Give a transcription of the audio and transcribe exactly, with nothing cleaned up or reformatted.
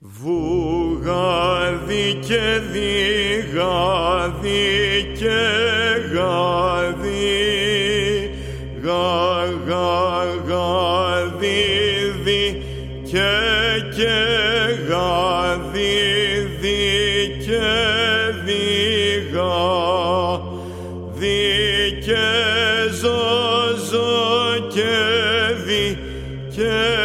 Βουγάδι και διγάδι και γάδι, γα, γα, γάδι, δι και και γάδι, δι και διγά, δι και ζω, ζω και δι και